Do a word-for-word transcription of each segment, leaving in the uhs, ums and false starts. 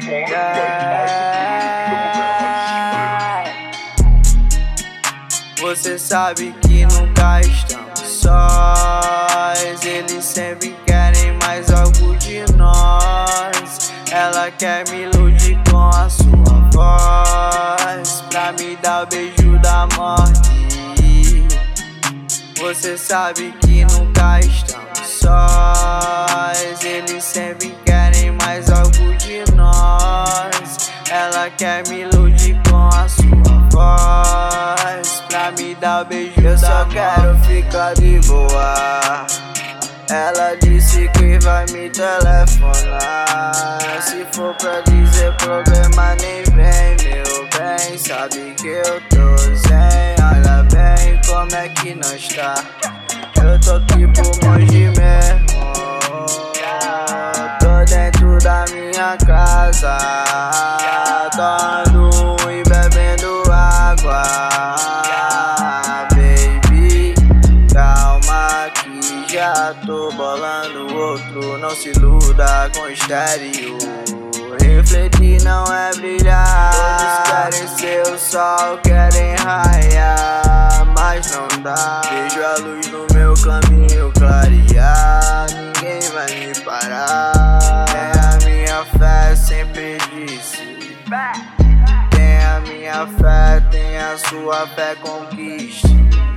Você sabe que nunca estamos sós. Eles sempre querem mais algo de nós. Ela quer me iludir com a sua voz, pra me dar o beijo da morte. Você sabe que nunca estamos sós. Eles sempre querem mais algo de nós. Ela quer me iludir com a sua voz, pra me dar o beijo da morte. Eu só quero ficar de boa. Ela disse que vai me telefonar. Se for pra dizer problema, nem vem, meu bem. Sabe que eu tô zen. Olha bem como é que nós tá. Eu tô tipo monge mesmo. Tô dentro da minha casa, tomando e bebendo água. Baby, calma que já tô bolando outro. Não se iluda com estéreo. Refletir não é brilhar. Todos querem ser o sol, querem raiar, mas não dá. Vejo a luz no meu caminho clarear. Ninguém vai me parar. Tem a minha fé, sempre disse. Tem a minha fé, tem a sua fé, conquiste.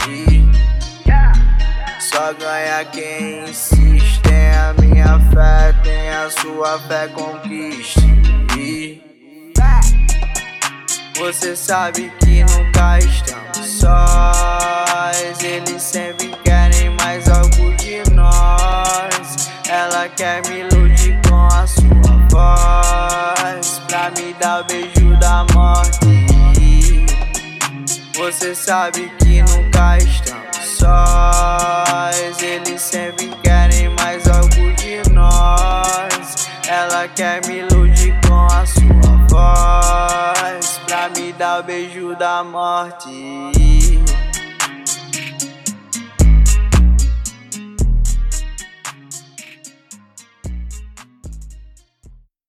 Só ganha quem insiste. Tem a minha fé, tem a sua fé, conquiste. Você sabe que nunca estamos sós. Eles sempre querem mais algo de nós. Ela quer me iludir com a sua voz, pra me dar o beijo da morte. Você sabe que nunca estamos sós. Eles sempre querem mais algo de nós. Ela quer me iludir com a sua voz, pra me dar o beijo da morte.